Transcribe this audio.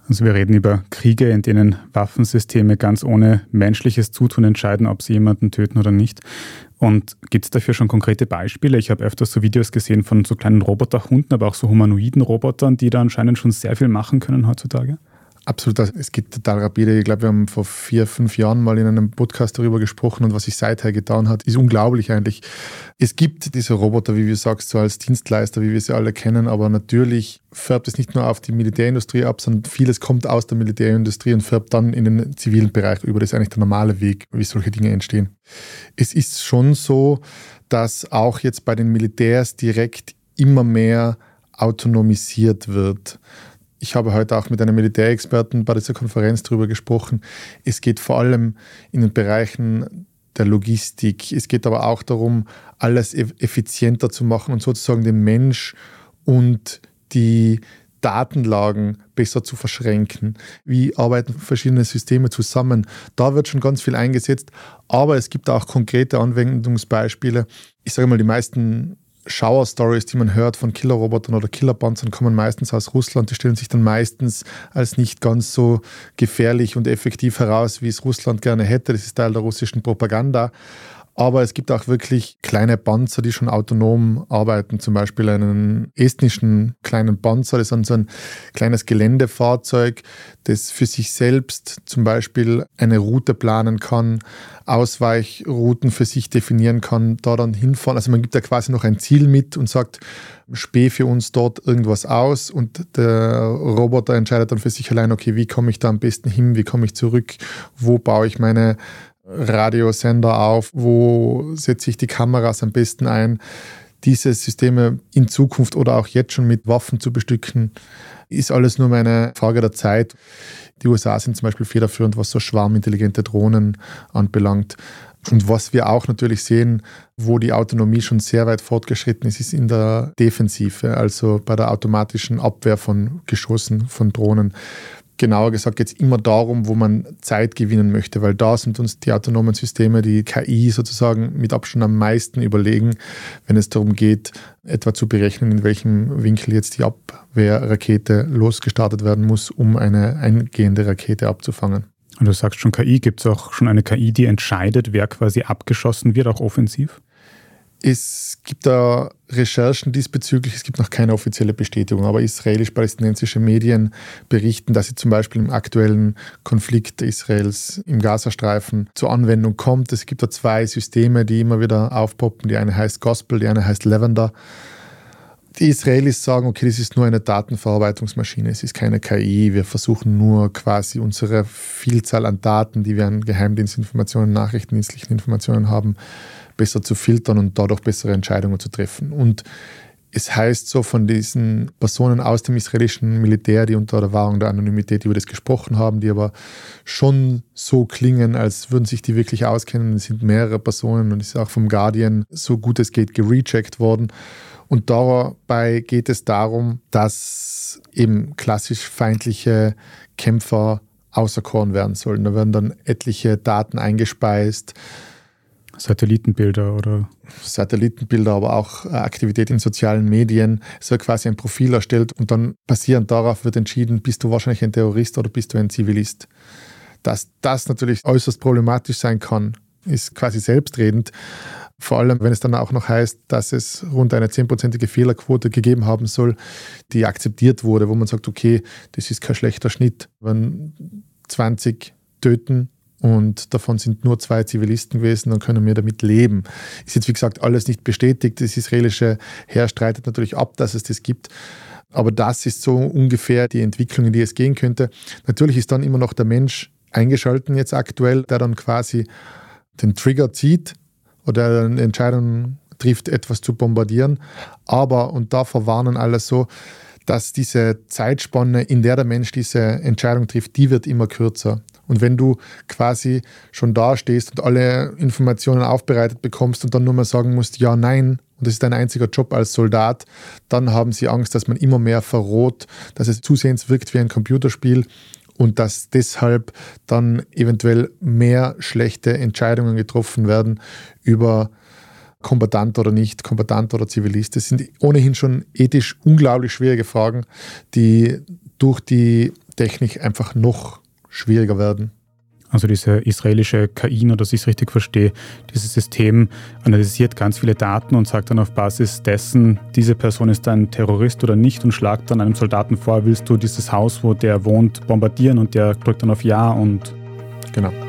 Also wir reden über Kriege, in denen Waffensysteme ganz ohne menschliches Zutun entscheiden, ob sie jemanden töten oder nicht. Und gibt es dafür schon konkrete Beispiele? Ich habe öfters so Videos gesehen von so kleinen Roboterhunden, aber auch so humanoiden Robotern, die da anscheinend schon sehr viel machen können heutzutage. Absolut, es geht total rapide. Ich glaube, wir haben vor 4-5 Jahren mal in einem Podcast darüber gesprochen und was sich seither getan hat, ist unglaublich eigentlich. Es gibt diese Roboter, wie du sagst, so als Dienstleister, wie wir sie alle kennen, aber natürlich färbt es nicht nur auf die Militärindustrie ab, sondern vieles kommt aus der Militärindustrie und färbt dann in den zivilen Bereich über. Das ist eigentlich der normale Weg, wie solche Dinge entstehen. Es ist schon so, dass auch jetzt bei den Militärs direkt immer mehr autonomisiert wird. Ich habe heute auch mit einem Militärexperten bei dieser Konferenz darüber gesprochen. Es geht vor allem in den Bereichen der Logistik. Es geht aber auch darum, alles effizienter zu machen und sozusagen den Mensch und die Datenlagen besser zu verschränken. Wie arbeiten verschiedene Systeme zusammen? Da wird schon ganz viel eingesetzt, aber es gibt auch konkrete Anwendungsbeispiele. Ich sage mal, die meisten Schauer-Stories, die man hört von Killerrobotern oder Killerpanzern, kommen meistens aus Russland. Die stellen sich dann meistens als nicht ganz so gefährlich und effektiv heraus, wie es Russland gerne hätte. Das ist Teil der russischen Propaganda. Aber es gibt auch wirklich kleine Panzer, die schon autonom arbeiten. Zum Beispiel einen estnischen kleinen Panzer, das ist so ein kleines Geländefahrzeug, das für sich selbst zum Beispiel eine Route planen kann, Ausweichrouten für sich definieren kann, da dann hinfahren. Also man gibt da quasi noch ein Ziel mit und sagt, späh für uns dort irgendwas aus und der Roboter entscheidet dann für sich allein, okay, wie komme ich da am besten hin, wie komme ich zurück, wo baue ich meine Radiosender auf, wo setze ich die Kameras am besten ein. Diese Systeme in Zukunft oder auch jetzt schon mit Waffen zu bestücken, ist alles nur eine Frage der Zeit. Die USA sind zum Beispiel federführend, was so schwarmintelligente Drohnen anbelangt. Und was wir auch natürlich sehen, wo die Autonomie schon sehr weit fortgeschritten ist, ist in der Defensive, also bei der automatischen Abwehr von Geschossen, von Drohnen. Genauer gesagt geht es immer darum, wo man Zeit gewinnen möchte, weil da sind uns die autonomen Systeme, die KI sozusagen mit Abstand am meisten überlegen, wenn es darum geht, etwa zu berechnen, in welchem Winkel jetzt die Abwehrrakete losgestartet werden muss, um eine eingehende Rakete abzufangen. Und du sagst schon KI, gibt es auch schon eine KI, die entscheidet, wer quasi abgeschossen wird, auch offensiv? Es gibt da Recherchen diesbezüglich, es gibt noch keine offizielle Bestätigung, aber israelisch-palästinensische Medien berichten, dass sie zum Beispiel im aktuellen Konflikt Israels im Gazastreifen zur Anwendung kommt. Es gibt da 2 Systeme, die immer wieder aufpoppen. Die eine heißt Gospel, die eine heißt Lavender. Die Israelis sagen, okay, das ist nur eine Datenverarbeitungsmaschine, es ist keine KI. Wir versuchen nur quasi unsere Vielzahl an Daten, die wir an Geheimdienstinformationen, nachrichtendienstlichen Informationen haben, besser zu filtern und dadurch bessere Entscheidungen zu treffen. Und es heißt so von diesen Personen aus dem israelischen Militär, die unter der Wahrung der Anonymität über das gesprochen haben, die aber schon so klingen, als würden sich die wirklich auskennen. Es sind mehrere Personen und es ist auch vom Guardian so gut es geht gerecheckt worden. Und dabei geht es darum, dass eben klassisch feindliche Kämpfer auserkoren werden sollen. Da werden dann etliche Daten eingespeist. Satellitenbilder, aber auch Aktivität in sozialen Medien. Es wird quasi ein Profil erstellt und dann basierend darauf wird entschieden, bist du wahrscheinlich ein Terrorist oder bist du ein Zivilist. Dass das natürlich äußerst problematisch sein kann, ist quasi selbstredend. Vor allem, wenn es dann auch noch heißt, dass es rund eine 10%ige Fehlerquote gegeben haben soll, die akzeptiert wurde, wo man sagt, okay, das ist kein schlechter Schnitt. Wenn 20 töten und davon sind nur 2 Zivilisten gewesen, dann können wir damit leben. Ist jetzt, wie gesagt, alles nicht bestätigt. Das israelische Heer streitet natürlich ab, dass es das gibt. Aber das ist so ungefähr die Entwicklung, in die es gehen könnte. Natürlich ist dann immer noch der Mensch eingeschalten jetzt aktuell, der dann quasi den Trigger zieht oder eine Entscheidung trifft, etwas zu bombardieren. Aber, und da verwarnen alle so, dass diese Zeitspanne, in der der Mensch diese Entscheidung trifft, die wird immer kürzer. Und wenn du quasi schon da stehst und alle Informationen aufbereitet bekommst und dann nur mal sagen musst, ja, nein, und das ist dein einziger Job als Soldat, dann haben sie Angst, dass man immer mehr verroht, dass es zusehends wirkt wie ein Computerspiel und dass deshalb dann eventuell mehr schlechte Entscheidungen getroffen werden über Kombattant oder nicht, Kombattant oder Zivilist. Das sind ohnehin schon ethisch unglaublich schwierige Fragen, die durch die technisch einfach noch schwieriger werden. Also diese israelische KI, nur dass ich es richtig verstehe, dieses System analysiert ganz viele Daten und sagt dann auf Basis dessen, diese Person ist ein Terrorist oder nicht und schlagt dann einem Soldaten vor, willst du dieses Haus, wo der wohnt, bombardieren, und der drückt dann auf Ja und... Genau.